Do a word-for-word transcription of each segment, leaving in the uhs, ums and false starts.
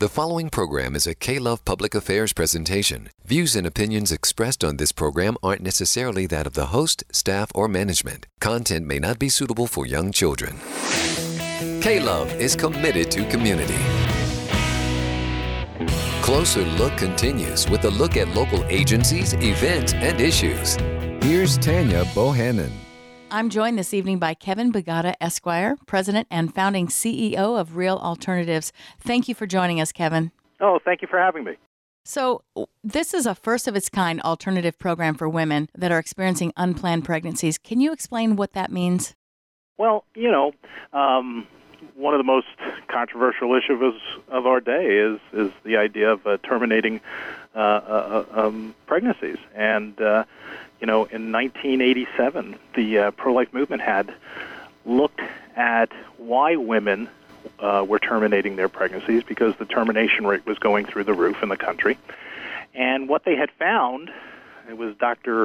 The following program is a K-Love Public Affairs presentation. Views and opinions expressed on this program aren't necessarily that of the host, staff, or management. Content may not be suitable for young children. K-Love is committed to community. Closer Look continues with a look at local agencies, events, and issues. Here's Tanya Bohannon. I'm joined this evening by Kevin Bogata, Esquire, President and founding C E O of Real Alternatives. Thank you for joining us, Kevin. Oh, thank you for having me. So this is a first-of-its-kind alternative program for women that are experiencing unplanned pregnancies. Can you explain what that means? Well, you know, um, one of the most controversial issues of our day is is the idea of uh, terminating uh, uh, um, pregnancies. And, uh, you know, in nineteen eighty-seven, the uh, pro-life movement had looked at why women uh, were terminating their pregnancies, because the termination rate was going through the roof in the country. And what they had found, it was Doctor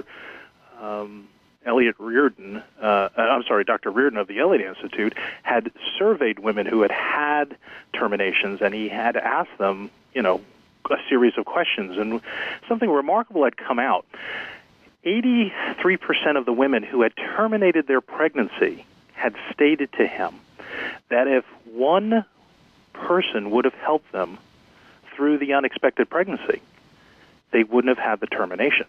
Um, Elliot Reardon, uh, I'm sorry, Doctor Reardon of the Elliot Institute, had surveyed women who had had terminations, and he had asked them, you know, a series of questions, and something remarkable had come out. eighty-three percent of the women who had terminated their pregnancy had stated to him that if one person would have helped them through the unexpected pregnancy, they wouldn't have had the termination.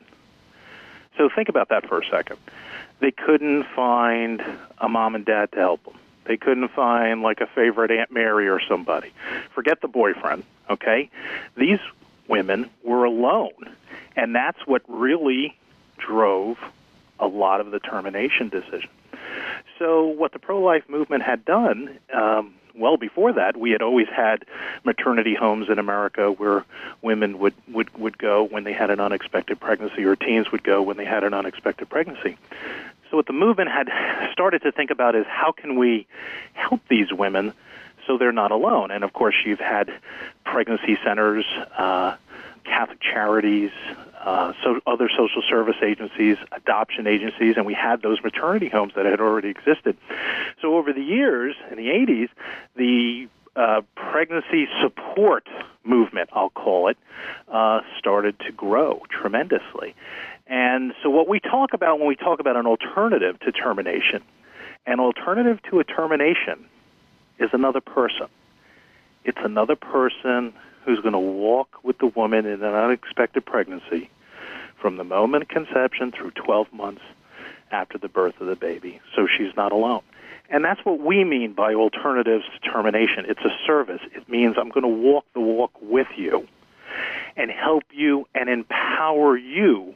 So think about that for a second. They couldn't find a mom and dad to help them. They couldn't find, like, a favorite Aunt Mary or somebody. Forget the boyfriend, okay? These women were alone, and that's what really drove a lot of the termination decision. So what the pro-life movement had done, um, well before that, we had always had maternity homes in America where women would, would, would go when they had an unexpected pregnancy, or teens would go when they had an unexpected pregnancy. So what the movement had started to think about is, how can we help these women so they're not alone? And, of course, you've had pregnancy centers, uh, Catholic charities, uh, so other social service agencies, adoption agencies, and we had those maternity homes that had already existed. So over the years, in the eighties, the uh, pregnancy support movement, I'll call it, uh, started to grow tremendously. And so what we talk about when we talk about an alternative to termination, an alternative to a termination is another person. It's another person who's going to walk with the woman in an unexpected pregnancy from the moment of conception through twelve months after the birth of the baby, so she's not alone. And that's what we mean by alternatives to termination. It's a service. It means I'm going to walk the walk with you and help you and empower you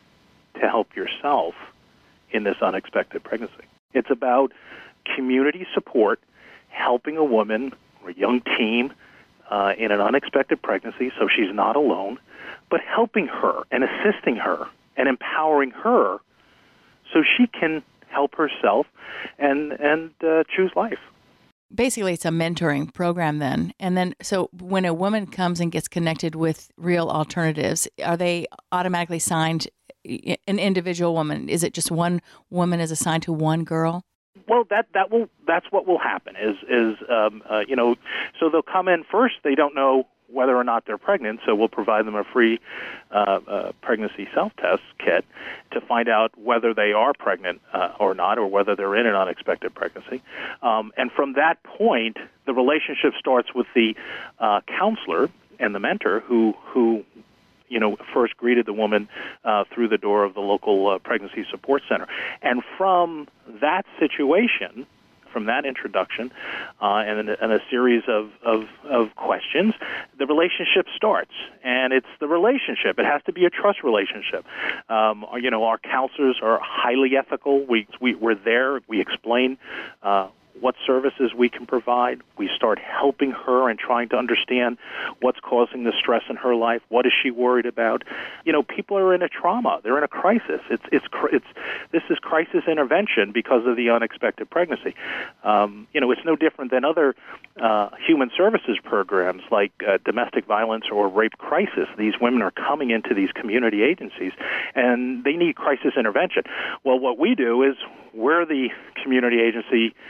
to help yourself in this unexpected pregnancy. It's about community support, helping a woman or a young teen uh, in an unexpected pregnancy so she's not alone, but helping her and assisting her and empowering her so she can help herself and, and uh, choose life. Basically, it's a mentoring program then. And then, so when a woman comes and gets connected with Real Alternatives, are they automatically signed an individual woman? Is it just one woman is assigned to one girl? Well, that that will that's what will happen. Is is um, uh, you know, so they'll come in first. They don't know whether or not they're pregnant, so we'll provide them a free uh, uh, pregnancy self-test kit to find out whether they are pregnant uh, or not, or whether they're in an unexpected pregnancy. Um, and from that point, the relationship starts with the uh, counselor and the mentor who who. you know, first greeted the woman uh, through the door of the local uh, pregnancy support center. And from that situation, from that introduction, uh, and, and a series of, of, of questions, the relationship starts. And it's the relationship. It has to be a trust relationship. Um, you know, our counselors are highly ethical. We, we, we're there. We explain uh, what services we can provide. We start helping her and trying to understand what's causing the stress in her life. What is she worried about? You know, people are in a trauma. They're in a crisis. It's it's it's this is crisis intervention because of the unexpected pregnancy. Um, you know, it's no different than other uh, human services programs like uh, domestic violence or rape crisis. These women are coming into these community agencies, and they need crisis intervention. Well, what we do is we're the community agency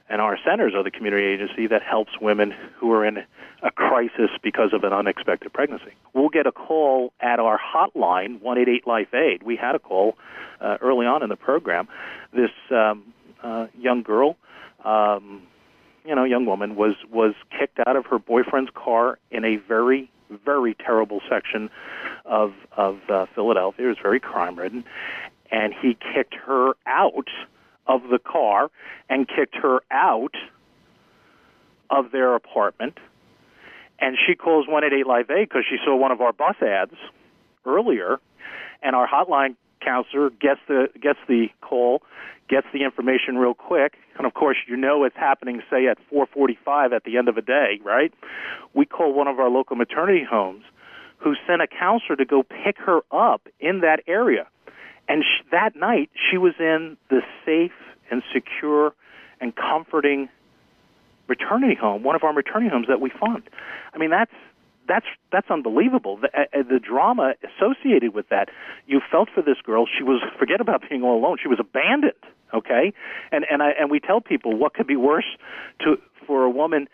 And our centers are the community agency that helps women who are in a crisis because of an unexpected pregnancy. We'll get a call at our hotline, one eight eight life aid. We had a call uh, early on in the program. This um, uh, young girl, um, you know, young woman, was, was kicked out of her boyfriend's car in a very, very terrible section of, of uh, Philadelphia. It was very crime-ridden. And he kicked her out of the car and kicked her out of their apartment. And she calls one eight eight life aid because she saw one of our bus ads earlier, and our hotline counselor gets the gets the call, gets the information real quick, and of course you know it's happening, say, at four forty-five at the end of a day, right? We call one of our local maternity homes who sent a counselor to go pick her up in that area. And sh- that night, she was in the safe and secure and comforting maternity home, one of our maternity homes that we fund. I mean, that's that's that's unbelievable. The, uh, the drama associated with that. You felt for this girl. She was, forget about being all alone. She was abandoned. Okay, and and I and we tell people, what could be worse to for a woman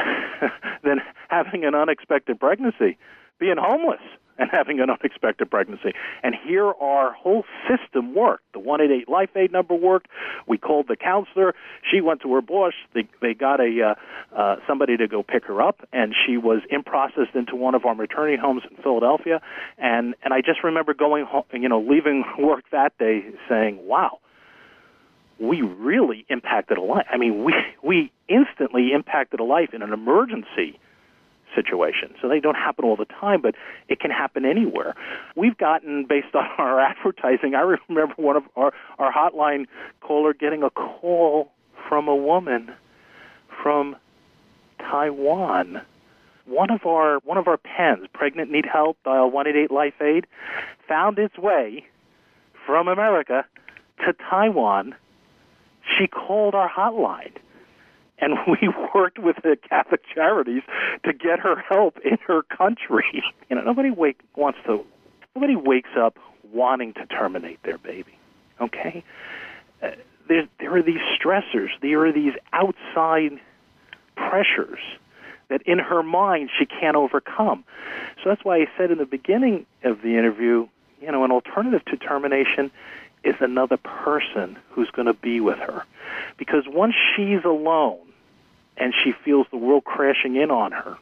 than having an unexpected pregnancy? Being homeless and having an unexpected pregnancy. And here our whole system worked. The one eight eight life aid number worked. We called the counselor. She went to her boss. They, they got a uh, uh, somebody to go pick her up, and she was in processed into one of our maternity homes in Philadelphia. And, and I just remember going home, you know, leaving work that day saying, wow, we really impacted a life. I mean, we we instantly impacted a life in an emergency situation. So they don't happen all the time, but it can happen anywhere. We've gotten, based on our advertising, I remember one of our, our hotline caller getting a call from a woman from Taiwan. One of our one of our pens, Pregnant Need Help, dial one eight eight life aid, found its way from America to Taiwan. She called our hotline. And we worked with the Catholic Charities to get her help in her country. You know, nobody wake wants to. Nobody wakes up wanting to terminate their baby. Okay, uh, there there are these stressors. There are these outside pressures that, in her mind, she can't overcome. So that's why I said in the beginning of the interview, you know, an alternative to termination is another person who's going to be with her, because once she's alone and she feels the world crashing in on her,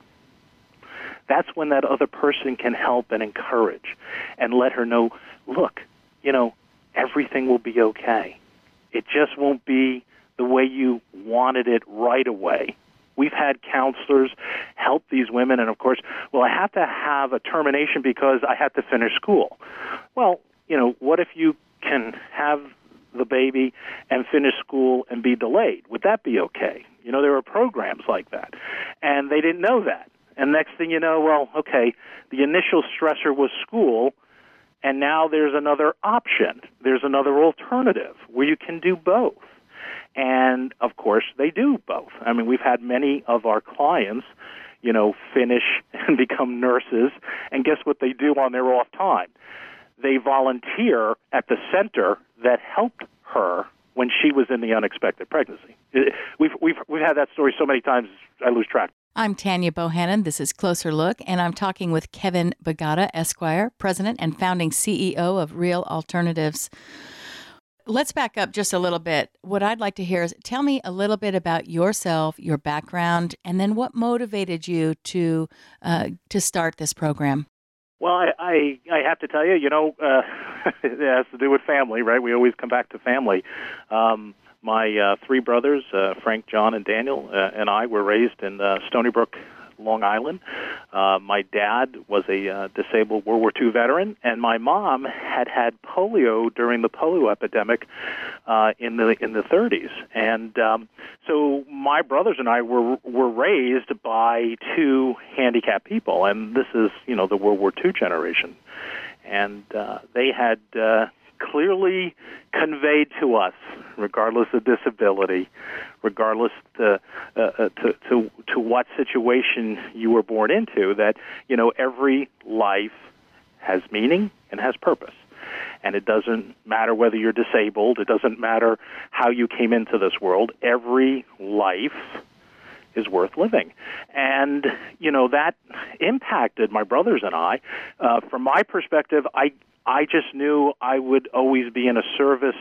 that's when that other person can help and encourage and let her know, look, you know, everything will be okay. It just won't be the way you wanted it right away. We've had counselors help these women, and of course, well, I have to have a termination because I have to finish school. Well, you know, what if you can have the baby and finish school and be delayed? Would that be okay? You know, there are programs like that. And they didn't know that. And next thing you know, well, okay, the initial stressor was school, and now there's another option. There's another alternative where you can do both. And, of course, they do both. I mean, we've had many of our clients, you know, finish and become nurses, and guess what they do on their off time? They volunteer at the center that helped her when she was in the unexpected pregnancy. We've we've we've had that story so many times, I lose track. I'm Tanya Bohannon. This is Closer Look, and I'm talking with Kevin Bogata, Esquire, President and founding C E O of Real Alternatives. Let's back up just a little bit. What I'd like to hear is, tell me a little bit about yourself, your background, and then what motivated you to uh, to start this program. Well, I, I, I have to tell you, you know, uh, it has to do with family, right? We always come back to family. Um, my uh, three brothers, uh, Frank, John, and Daniel, uh, and I were raised in uh, Stony Brook, Long Island. Uh, my dad was a uh, disabled World War Two veteran, and my mom had had polio during the polio epidemic uh, in the in the thirties. And um, so my brothers and I were were raised by two handicapped people, and this is, you know, the World War Two generation. And uh, they had uh, clearly conveyed to us, regardless of disability, regardless to, uh, to to to what situation you were born into, that, you know, every life has meaning and has purpose. And it doesn't matter whether you're disabled. It doesn't matter how you came into this world. Every life is worth living. And, you know, that impacted my brothers and I. Uh, from my perspective, I I just knew I would always be in a service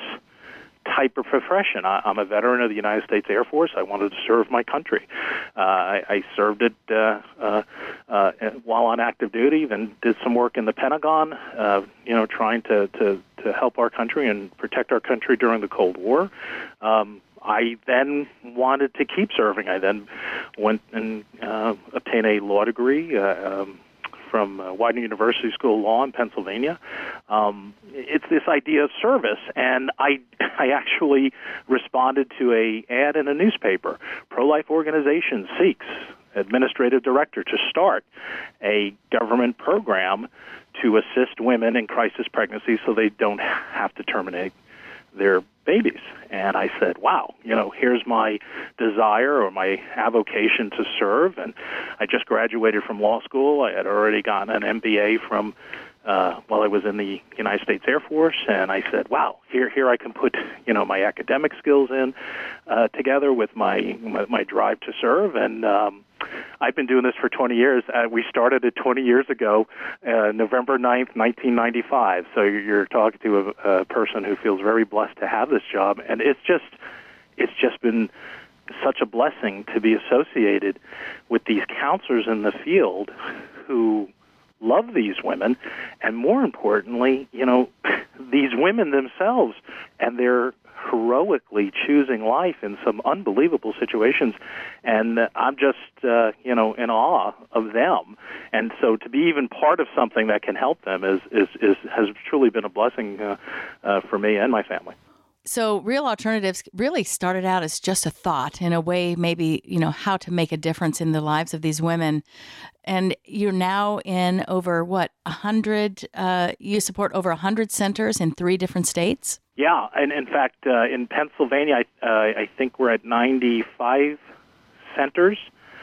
type of profession. I, I'm a veteran of the United States Air Force. I wanted to serve my country. Uh, I, I served it uh, uh, uh, while on active duty, then did some work in the Pentagon, uh, you know, trying to, to, to help our country and protect our country during the Cold War. Um, I then wanted to keep serving. I then went and uh, obtained a law degree uh, um, from uh, Widener University School of Law in Pennsylvania. Um, it's this idea of service, and I I actually responded to a ad in a newspaper. Pro-life organization seeks administrative director to start a government program to assist women in crisis pregnancy so they don't have to terminate their babies. And I said, wow, you know, here's my desire or my avocation to serve. And I just graduated from law school. I had already gotten an M B A from uh, while I was in the United States Air Force. And I said, wow, here here I can put, you know, my academic skills in uh, together with my, my, my drive to serve. And um, I've been doing this for twenty years. Uh, we started it twenty years ago, uh, November ninth, nineteen ninety-five. So you're talking to a, a person who feels very blessed to have this job. And it's just, it's just been such a blessing to be associated with these counselors in the field who love these women. And more importantly, you know, these women themselves, and they're heroically choosing life in some unbelievable situations, and I'm just uh, you know in awe of them. And so to be even part of something that can help them is is, is has truly been a blessing uh, uh, for me and my family. So Real Alternatives really started out as just a thought, in a way, maybe, you know, how to make a difference in the lives of these women. And you're now in over, what, one hundred, uh, you support over one hundred centers in three different states? Yeah, and in fact, uh, in Pennsylvania, I, uh, I think we're at ninety-five centers.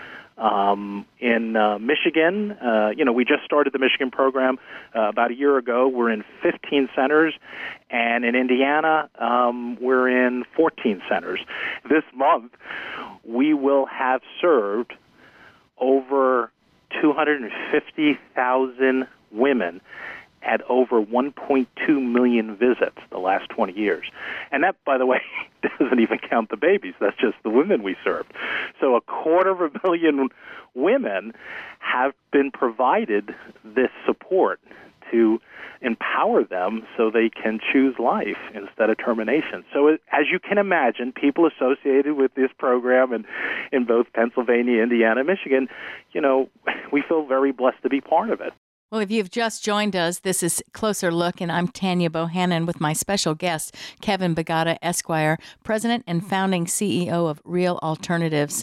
Um, in uh, Michigan, uh, you know, we just started the Michigan program uh, about a year ago. We're in fifteen centers, and in Indiana, um, we're in fourteen centers. This month, we will have served over two hundred fifty thousand women at over one point two million visits the last twenty years. And that, by the way, doesn't even count the babies. That's just the women we served. So a quarter of a million women have been provided this support to empower them so they can choose life instead of termination. So as you can imagine, people associated with this program in, in both Pennsylvania, Indiana, Michigan, you know, we feel very blessed to be part of it. Well, if you've just joined us, this is Closer Look, and I'm Tanya Bohannon with my special guest, Kevin Bogata, Esquire, President and founding C E O of Real Alternatives.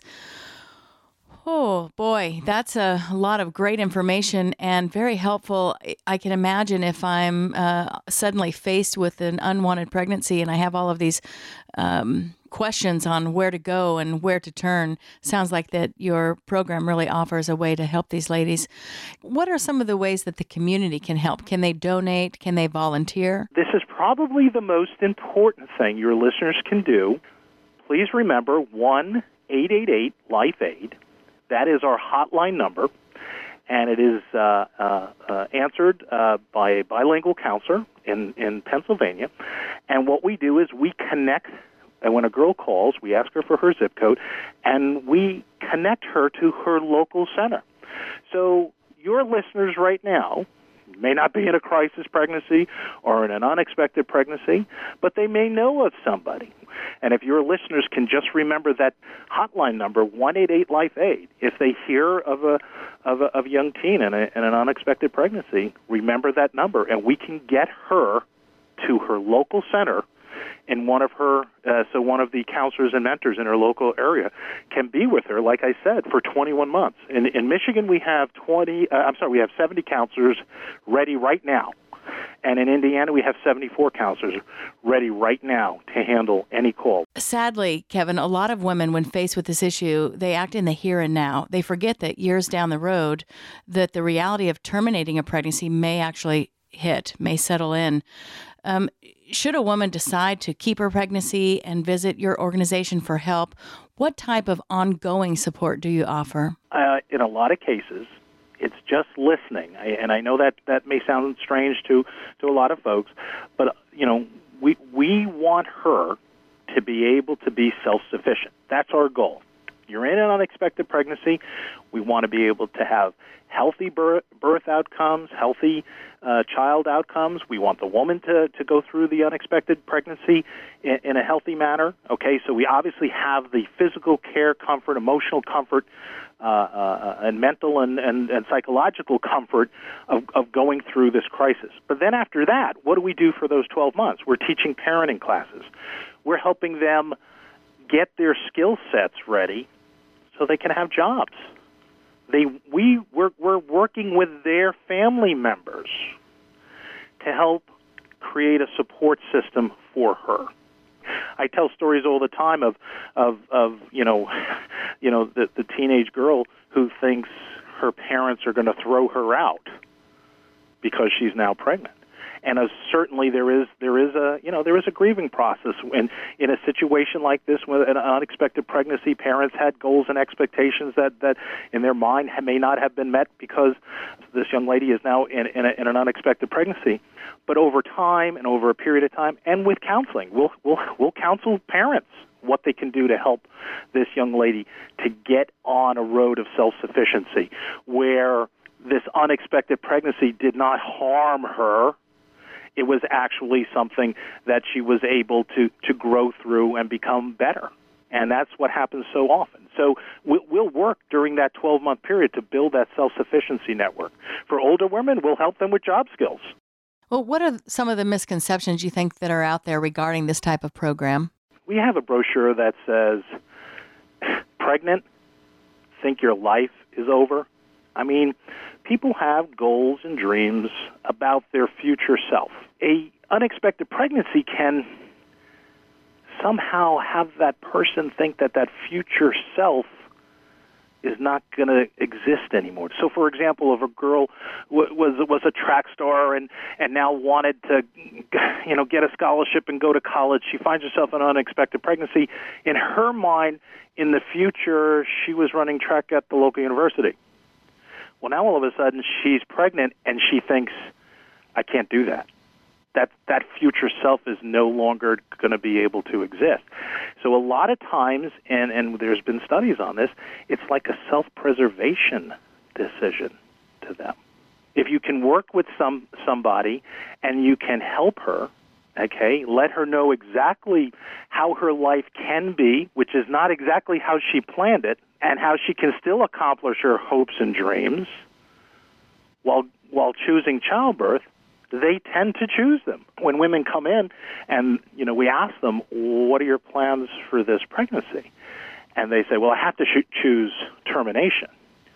Oh, boy, that's a lot of great information and very helpful. I can imagine if I'm uh, suddenly faced with an unwanted pregnancy and I have all of these um, questions on where to go and where to turn. Sounds like that your program really offers a way to help these ladies. What are some of the ways that the community can help? Can they donate? Can they volunteer? This is probably the most important thing your listeners can do. Please remember one eight eight eight life aid. That is our hotline number, and it is uh, uh, uh, answered uh, by a bilingual counselor in, in Pennsylvania. And what we do is we connect, and when a girl calls, we ask her for her zip code, and we connect her to her local center. So your listeners right now may not be in a crisis pregnancy or in an unexpected pregnancy, but they may know of somebody. And if your listeners can just remember that hotline number, one eight eight life aid, if they hear of a of a, of a young teen in, a, in an unexpected pregnancy, remember that number, and we can get her to her local center. And one of her, uh, so one of the counselors and mentors in her local area can be with her, like I said, for twenty-one months. In, in Michigan, we have twenty. Uh, I'm sorry, we have seventy counselors ready right now, and in Indiana, we have seventy-four counselors ready right now to handle any call. Sadly, Kevin, a lot of women, when faced with this issue, they act in the here and now. They forget that years down the road, that the reality of terminating a pregnancy may actually hit, may settle in. Um, should a woman decide to keep her pregnancy and visit your organization for help, what type of ongoing support do you offer? Uh, in a lot of cases, it's just listening. I, and I know that that may sound strange to, to a lot of folks, but, you know, we we want her to be able to be self-sufficient. That's our goal. You're in an unexpected pregnancy. We want to be able to have healthy birth, birth outcomes, healthy uh, child outcomes. We want the woman to, to go through the unexpected pregnancy in, in a healthy manner. Okay, so we obviously have the physical care, comfort, emotional comfort, uh, uh, and mental and, and, and psychological comfort of, of going through this crisis. But then after that, what do we do for those twelve months? We're teaching parenting classes. We're helping them get their skill sets ready so they can have jobs. They we we're, we're working with their family members to help create a support system for her. I tell stories all the time of of, of you know you know the, the teenage girl who thinks her parents are going to throw her out because she's now pregnant. And uh, certainly there is there is a you know there is a grieving process in in a situation like this with an unexpected pregnancy. Parents had goals and expectations that, that in their mind may not have been met because this young lady is now in in, a, in an unexpected pregnancy. But over time and over a period of time, and with counseling, we'll we'll we'll counsel parents what they can do to help this young lady to get on a road of self-sufficiency where this unexpected pregnancy did not harm her. It was actually something that she was able to, to grow through and become better. And that's what happens so often. So we'll work during that twelve-month period to build that self-sufficiency network. For older women, we'll help them with job skills. Well, what are some of the misconceptions you think that are out there regarding this type of program? We have a brochure that says, pregnant, think your life is over. I mean, people have goals and dreams about their future self. A unexpected pregnancy can somehow have that person think that that future self is not going to exist anymore. So, for example, if a girl w- was was a track star and, and now wanted to, you know, get a scholarship and go to college, she finds herself in an unexpected pregnancy. In her mind, in the future, she was running track at the local university. Well, now all of a sudden she's pregnant and she thinks, I can't do that. That that future self is no longer going to be able to exist. So a lot of times, and, and there's been studies on this, it's like a self-preservation decision to them. If you can work with some somebody and you can help her, okay, let her know exactly how her life can be, which is not exactly how she planned it, and how she can still accomplish her hopes and dreams while while choosing childbirth, they tend to choose them. When women come in and, you know, we ask them, what are your plans for this pregnancy? And they say, well, I have to sh- choose termination.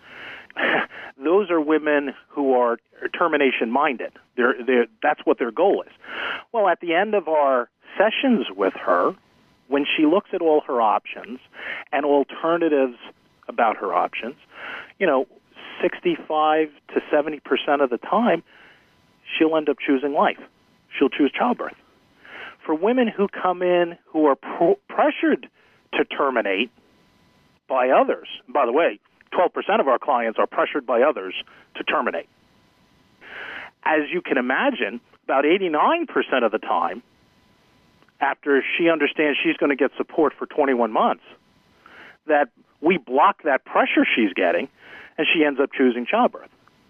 Those are women who are termination-minded. They're, they're, that's what their goal is. Well, at the end of our sessions with her, when she looks at all her options and alternatives about her options, you know, sixty-five to seventy percent of the time, she'll end up choosing life. She'll choose childbirth. For women who come in who are pr- pressured to terminate by others, by the way, twelve percent of our clients are pressured by others to terminate. As you can imagine, about eighty-nine percent of the time, after she understands she's going to get support for twenty-one months, that we block that pressure she's getting, and she ends up choosing childbirth.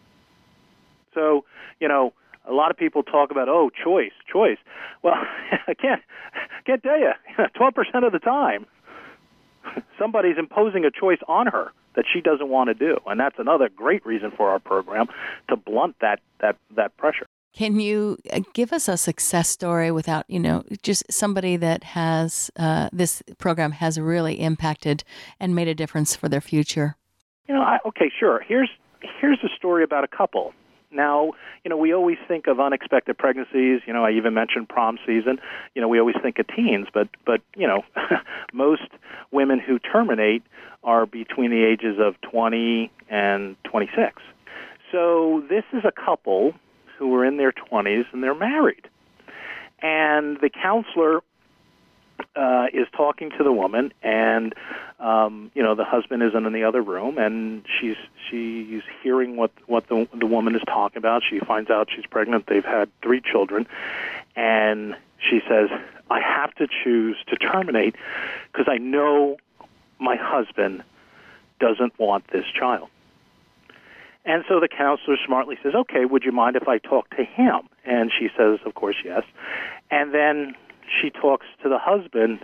So, you know, a lot of people talk about, oh, choice, choice. Well, I can't, can't tell you, twelve percent of the time, somebody's imposing a choice on her that she doesn't want to do. And that's another great reason for our program, to blunt that, that, that pressure. Can you give us a success story without, you know, just somebody that has, uh, this program has really impacted and made a difference for their future? You know, I, okay, sure. Here's here's a story about a couple. Now, you know, we always think of unexpected pregnancies. You know, I even mentioned prom season. You know, we always think of teens, but, but you know, most women who terminate are between the ages of twenty and twenty-six. So this is a couple who are in their twenties and they're married. And the counselor uh, is talking to the woman, and um, you know the husband isn't in the other room, and she's she's hearing what what the the woman is talking about. She finds out she's pregnant. They've had three children, and she says, "I have to choose to terminate because I know my husband doesn't want this child." And so the counselor smartly says, "Okay, would you mind if I talk to him?" And she says, "Of course, yes." And then she talks to the husband,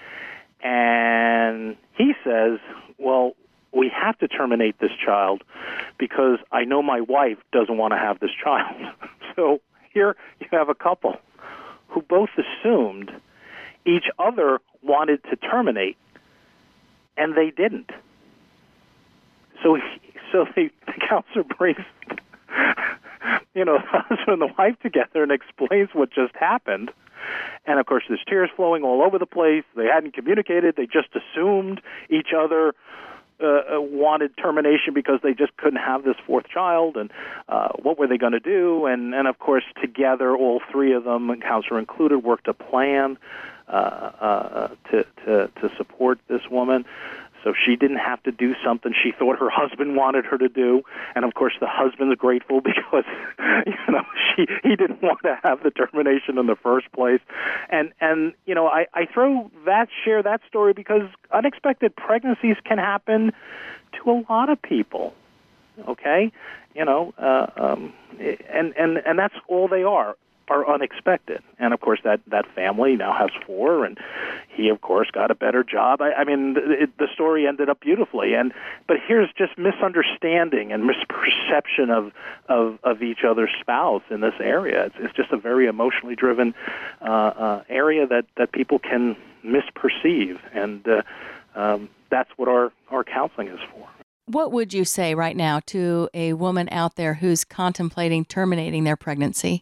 and he says, "Well, we have to terminate this child because I know my wife doesn't want to have this child." So here you have a couple who both assumed each other wanted to terminate, and they didn't. So he, so the, the counselor brings, you know, the husband and the wife together and explains what just happened. And, of course, there's tears flowing all over the place. They hadn't communicated. They just assumed each other uh, wanted termination because they just couldn't have this fourth child. And uh, what were they going to do? And, and, of course, together, all three of them, and counselor included, worked a plan uh, uh, to, to, to support this woman. So she didn't have to do something she thought her husband wanted her to do. And, of course, the husband's grateful because, you know, she he didn't want to have the termination in the first place. And, and you know, I, I throw that, share that story because unexpected pregnancies can happen to a lot of people, okay? You know, uh, um, and, and, and that's all they are. are unexpected. And, of course, that, that family now has four, and he, of course, got a better job. I, I mean, it, the story ended up beautifully. And But here's just misunderstanding and misperception of, of, of each other's spouse in this area. It's, it's just a very emotionally driven uh, uh, area that, that people can misperceive, and uh, um, that's what our, our counseling is for. What would you say right now to a woman out there who's contemplating terminating their pregnancy?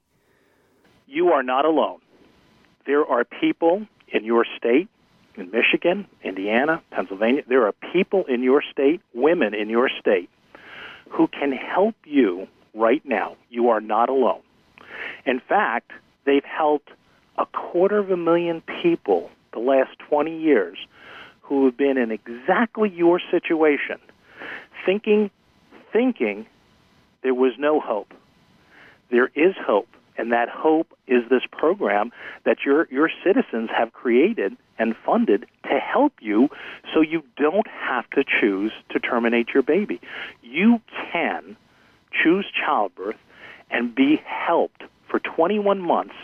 You are not alone. There are people in your state, in Michigan, Indiana, Pennsylvania, there are people in your state, women in your state, who can help you right now. You are not alone. In fact, they've helped a quarter of a million people the last twenty years who have been in exactly your situation, thinking, thinking there was no hope. There is hope. And that hope is this program that your your citizens have created and funded to help you so you don't have to choose to terminate your baby. You can choose childbirth and be helped for twenty-one months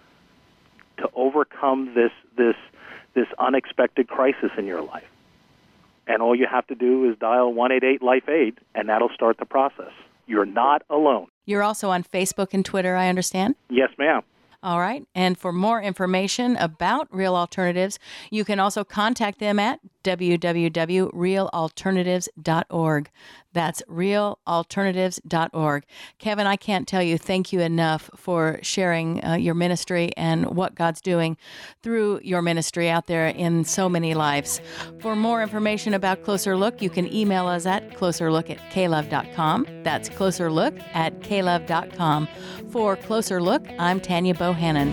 to overcome this this this unexpected crisis in your life. And all you have to do is dial one eight eight life aid, and that'll start the process. You're not alone. You're also on Facebook and Twitter, I understand? Yes, ma'am. All right. And for more information about Real Alternatives, you can also contact them at w w w dot real alternatives dot org. That's real alternatives dot org. Kevin, I can't tell you thank you enough for sharing uh, your ministry and what God's doing through your ministry out there in so many lives. For more information about Closer Look, you can email us at closerlook at k love dot com. That's closerlook at k love dot com. For Closer Look, I'm Tanya Bohannon.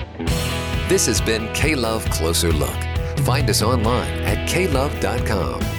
This has been K-Love Closer Look. Find us online at k love dot com.